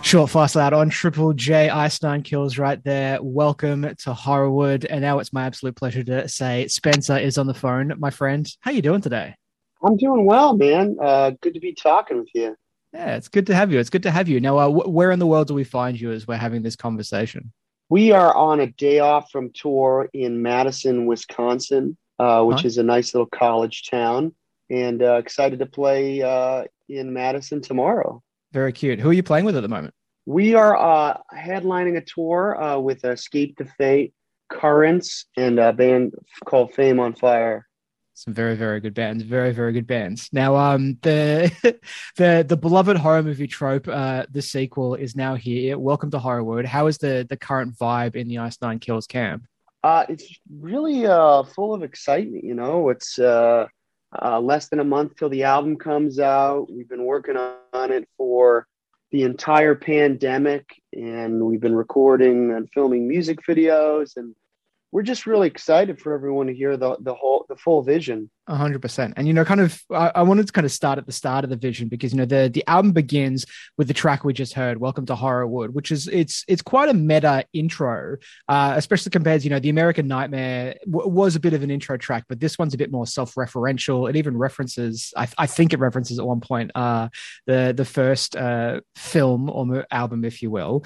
Short, fast, loud on Triple J, Ice Nine Kills right there. Welcome to Horrorwood. And now it's my absolute pleasure to say Spencer is on the phone. My friend, how you doing today? I'm doing well, man. Good to be talking with you. Yeah, it's good to have you. It's good to have you. Now, where in the world do we find you as we're having this conversation? We are on a day off from tour in Madison, Wisconsin, which Huh? is a nice little college town, and excited to play in Madison tomorrow. Very cute. Who are you playing with at the moment? We are headlining a tour with Escape to Fate, Currents, and a band called Fame on Fire. Some very, very good bands. Very, very good bands. Now, the the beloved horror movie trope, the sequel is now here. Welcome to Horrorwood. How is the current vibe in the Ice Nine Kills camp? It's really full of excitement. It's less than a month till the album comes out. We've been working on it for the entire pandemic, and we've been recording and filming music videos, and we're just really excited for everyone to hear the full vision. 100%. And, I wanted to kind of start at the start of the vision because, the album begins with the track we just heard, Welcome to Horrorwood, which is, it's quite a meta intro, especially compared to, the American Nightmare was a bit of an intro track, but this one's a bit more self-referential. It even references, I think it references at one point, the first film or album, if you will.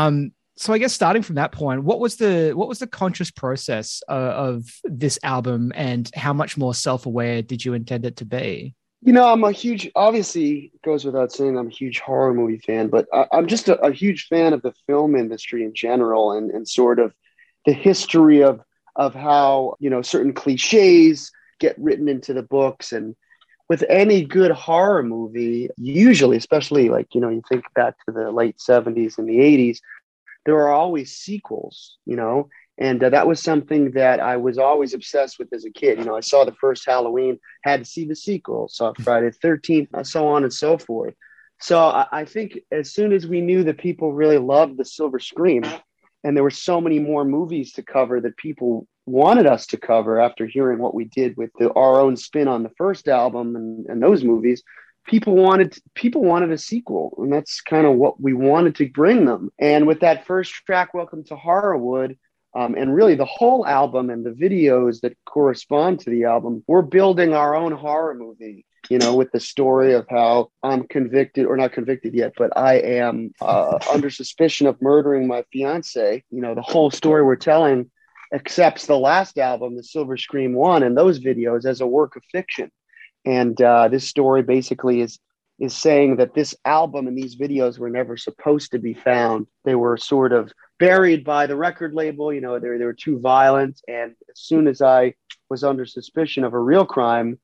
So I guess starting from that point, what was the conscious process of this album, and how much more self-aware did you intend it to be? I'm a huge, obviously, it goes without saying, I'm a huge horror movie fan, but I'm just a huge fan of the film industry in general, and sort of the history of how, certain cliches get written into the books. And with any good horror movie, usually, especially like, you think back to the late 70s and the 80s, there are always sequels, and that was something that I was always obsessed with as a kid. I saw the first Halloween, had to see the sequel, saw Friday the 13th, so on and so forth. So I think as soon as we knew that people really loved the Silver Scream, and there were so many more movies to cover that people wanted us to cover after hearing what we did with our own spin on the first album and those movies, people wanted a sequel, and that's kind of what we wanted to bring them. And with that first track, Welcome to Horrorwood, and really the whole album and the videos that correspond to the album, we're building our own horror movie, with the story of how I'm convicted, or not convicted yet, but I am under suspicion of murdering my fiance. The whole story we're telling accepts the last album, the Silver Scream 1, and those videos as a work of fiction. And this story basically is saying that this album and these videos were never supposed to be found. They were sort of buried by the record label. They were too violent. And as soon as I was under suspicion of a real crime,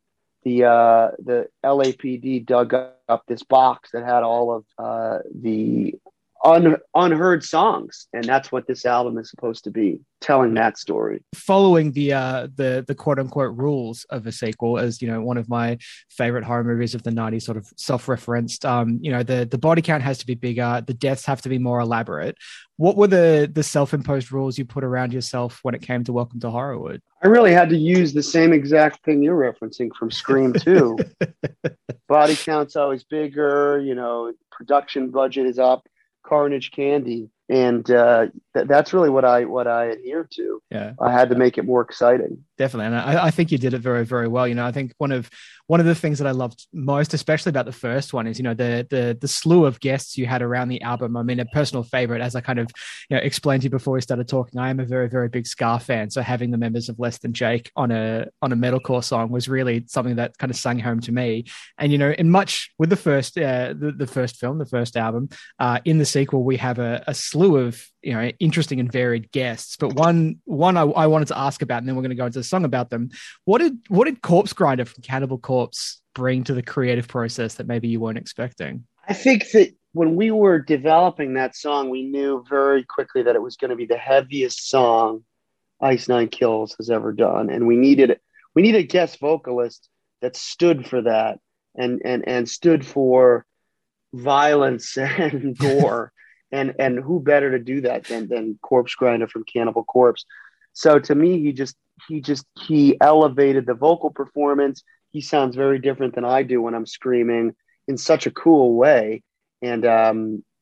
the LAPD dug up this box that had all of the unheard songs, and that's what this album is supposed to be, telling that story, Following the quote unquote rules of a sequel, as one of my favorite horror movies of the 90s, sort of self-referenced. The body count has to be bigger, the deaths have to be more elaborate. What were the self-imposed rules you put around yourself when it came to Welcome to Horrorwood? I really had to use the same exact thing you're referencing from Scream 2. Body count's always bigger, production budget is up, Carnage Candy, and that's really what I adhere to. Yeah, I had to make it more exciting. definitely. And I think you did it very, very well. I think one of the things that I loved most, especially about the first one, is the slew of guests you had around the album. I mean, a personal favorite, as I kind of explained to you before we started talking, I am a very, very big Scar fan. So having the members of Less Than Jake on a metalcore song was really something that kind of sang home to me. And in much with the first the first film, the first album, in the sequel we have a slew of interesting and varied guests. But one I wanted to ask about, and then we're going to go into the song about them. What did Corpse Grinder from Cannibal Corpse bring to the creative process that maybe you weren't expecting? I think that when we were developing that song, we knew very quickly that it was going to be the heaviest song Ice Nine Kills has ever done, and we needed a guest vocalist that stood for that, and stood for violence and gore. And who better to do that than Corpse Grinder from Cannibal Corpse? So to me, he elevated the vocal performance. He sounds very different than I do when I'm screaming, in such a cool way. And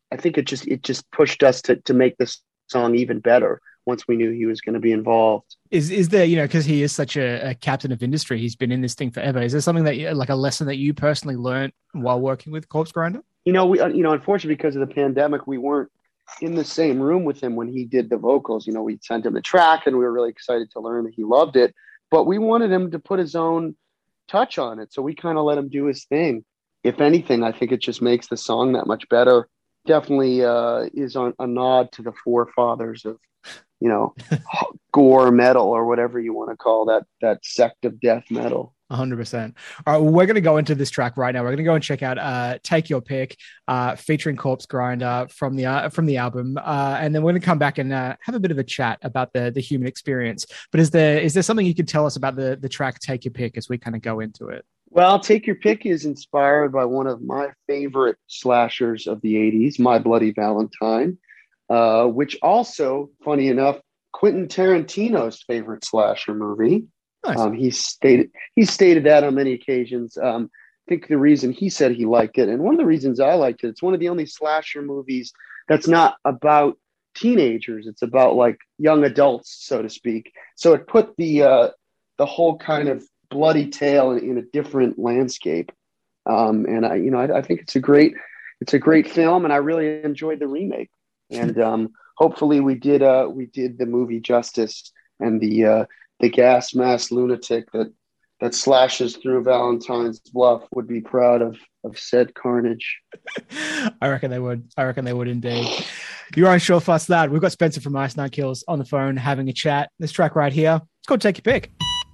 I think it just pushed us to make this song even better once we knew he was going to be involved. Is there, because he is such a captain of industry, he's been in this thing forever. Is there something that like a lesson that you personally learned while working with Corpse Grinder? Unfortunately, because of the pandemic, we weren't in the same room with him when he did the vocals. We sent him the track and we were really excited to learn that he loved it, but we wanted him to put his own touch on it. So we kind of let him do his thing. If anything, I think it just makes the song that much better. Definitely is a nod to the forefathers of, you know, gore metal or whatever you want to call that sect of death metal. 100%. All right, well, we're going to go into this track right now. We're going to go and check out "Take Your Pick," featuring Corpse Grinder from the album, and then we're going to come back and have a bit of a chat about the human experience. But is there something you could tell us about the track "Take Your Pick" as we kind of go into it? Well, "Take Your Pick" is inspired by one of my favorite slashers of the '80s, My Bloody Valentine, which also, funny enough, Quentin Tarantino's favorite slasher movie. Nice. He stated that on many occasions. I think the reason he said he liked it, and one of the reasons I liked it, it's one of the only slasher movies that's not about teenagers. It's about like young adults, so to speak. So it put the whole kind of bloody tale in a different landscape. And I think it's a great film, and I really enjoyed the remake. And hopefully we did the movie justice, and the gas mask lunatic that slashes through Valentine's Bluff would be proud of said carnage. I reckon they would indeed. You're on Short Fast Lad. We've got Spencer from Ice Nine Kills on the phone having a chat. This track right here, it's called "Take Your Pick."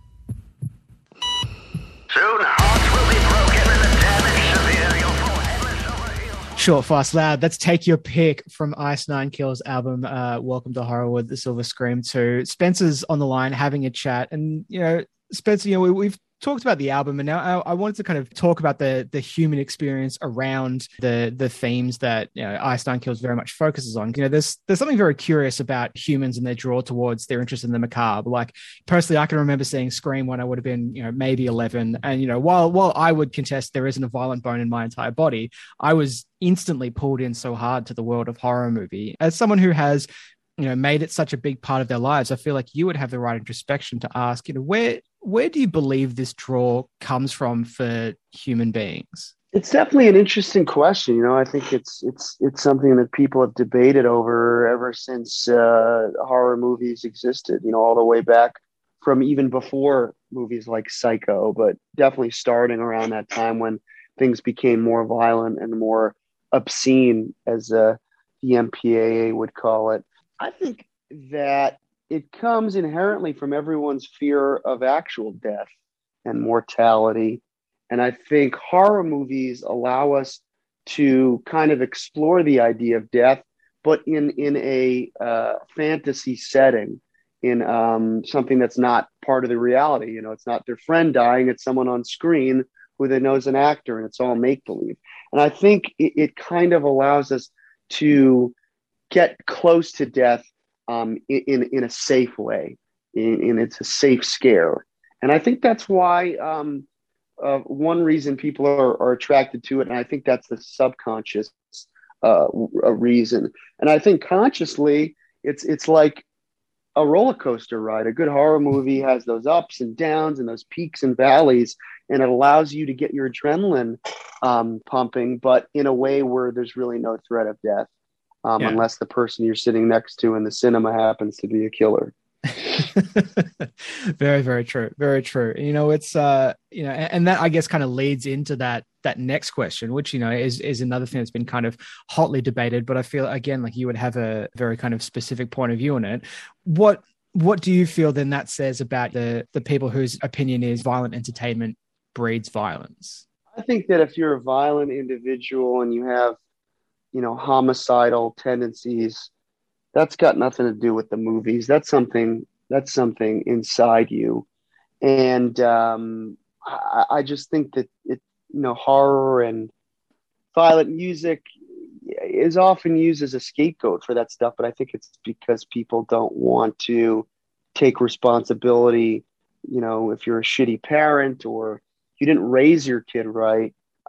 Soon hearts will be broken and the damage severe. Your forehead over heels. Short Fast Lad. That's "Take Your Pick" from Ice Nine Kills album. Welcome to Horrorwood, the Silver Scream 2. Spencer's on the line having a chat, and Spencer, we've talked about the album, and now I wanted to kind of talk about the human experience around the themes that Ice Nine Kills very much focuses on. There's something very curious about humans and their draw towards their interest in the macabre. Like personally, I can remember seeing Scream when I would have been maybe 11, and while I would contest there isn't a violent bone in my entire body, I was instantly pulled in so hard to the world of horror movie. As someone who has made it such a big part of their lives, I feel like you would have the right introspection to ask, where do you believe this draw comes from for human beings? It's definitely an interesting question. I think it's something that people have debated over ever since horror movies existed. All the way back from even before movies like Psycho, but definitely starting around that time when things became more violent and more obscene, as the MPAA would call it. I think that it comes inherently from everyone's fear of actual death and mortality. And I think horror movies allow us to kind of explore the idea of death, but in a fantasy setting, in something that's not part of the reality. It's not their friend dying, it's someone on screen who they know is an actor, and it's all make-believe. And I think it kind of allows us to get close to death in a safe way, and it's a safe scare. And I think that's why one reason people are attracted to it, and I think that's the subconscious reason. And I think consciously, it's like a roller coaster ride. A good horror movie has those ups and downs and those peaks and valleys, and it allows you to get your adrenaline pumping, but in a way where there's really no threat of death. Unless the person you're sitting next to in the cinema happens to be a killer. Very, very true. Very true. It's and that I guess kind of leads into that next question, which is another thing that's been kind of hotly debated. But I feel again like you would have a very kind of specific point of view on it. What do you feel then that says about the people whose opinion is violent entertainment breeds violence? I think that if you're a violent individual and you have homicidal tendencies, that's got nothing to do with the movies. That's something inside you. And I just think that horror and violent music is often used as a scapegoat for that stuff. But I think it's because people don't want to take responsibility. If you're a shitty parent or you didn't raise your kid right,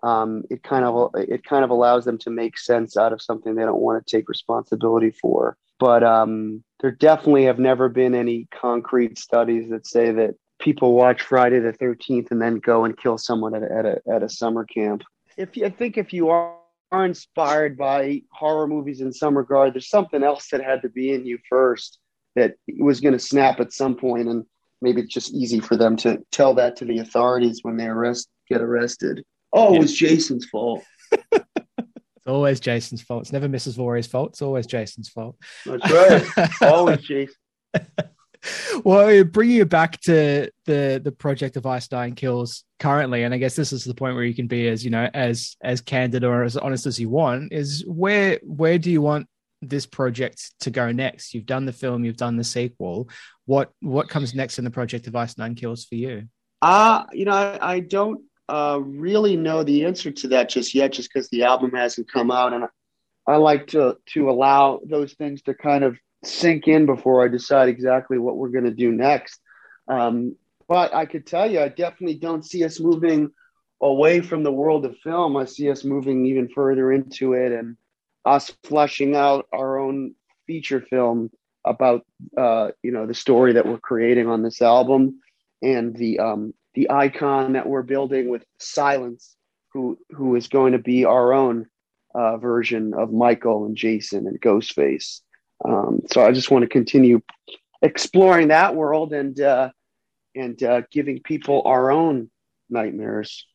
it kind of allows them to make sense out of something they don't want to take responsibility for. But there definitely have never been any concrete studies that say that people watch Friday the 13th and then go and kill someone at a summer camp. If you are inspired by horror movies in some regard, there's something else that had to be in you first that was going to snap at some point, and maybe it's just easy for them to tell that to the authorities when they get arrested. Oh, it was Jason's fault. It's always Jason's fault. It's never Mrs. Voorhees' fault. It's always Jason's fault. That's right. Always Jason. Well, bringing you back to the project of Ice Nine Kills currently, and I guess this is the point where you can be as candid or as honest as you want, is where do you want this project to go next? You've done the film, you've done the sequel. What comes next in the project of Ice Nine Kills for you? I don't really know the answer to that just yet, just because the album hasn't come out, and I like to allow those things to kind of sink in before I decide exactly what we're going to do next. But I could tell you, I definitely don't see us moving away from the world of film. I see us moving even further into it, and us fleshing out our own feature film about the story that we're creating on this album, and the icon that we're building with Silence, who is going to be our own version of Michael and Jason and Ghostface. So I just want to continue exploring that world and giving people our own nightmares.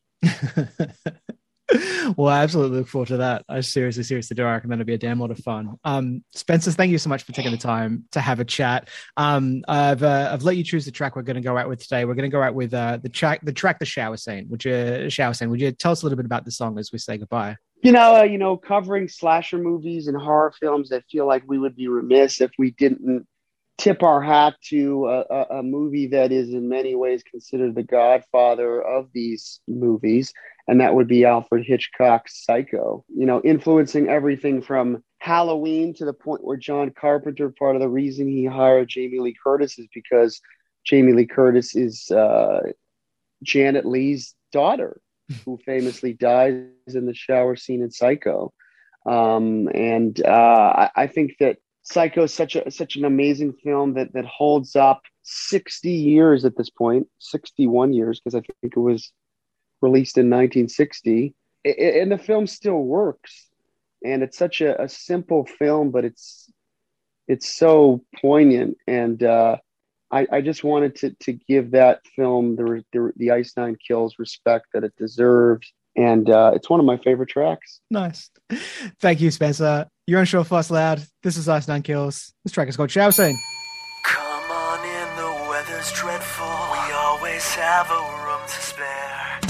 Well, I absolutely look forward to that. I seriously do. I reckon that'll be a damn lot of fun. Spencer, thank you so much for taking the time to have a chat. I've let you choose the track we're going to go out with today. We're going to go out with the track, The Shower Scene. Would you tell us a little bit about the song as we say goodbye? Covering slasher movies and horror films, I feel like we would be remiss if we didn't tip our hat to a movie that is in many ways considered the godfather of these movies, and that would be Alfred Hitchcock's Psycho. Influencing everything from Halloween to the point where John Carpenter, part of the reason he hired Jamie Lee Curtis is because Jamie Lee Curtis is Janet Leigh's daughter, who famously dies in the shower scene in Psycho. I think that Psycho is such an amazing film that holds up 60 years at this point, 61 years, because I think it was released in 1960. And the film still works. And it's such a simple film, but it's so poignant. And I just wanted to give that film the Ice Nine Kills respect that it deserves. And it's one of my favorite tracks. Nice. Thank you, Spencer. You're on Short Fast Loud. This is Ice Nine Kills. This track is called Shower Scene. Come on in, the weather's dreadful. We always have a room to spare.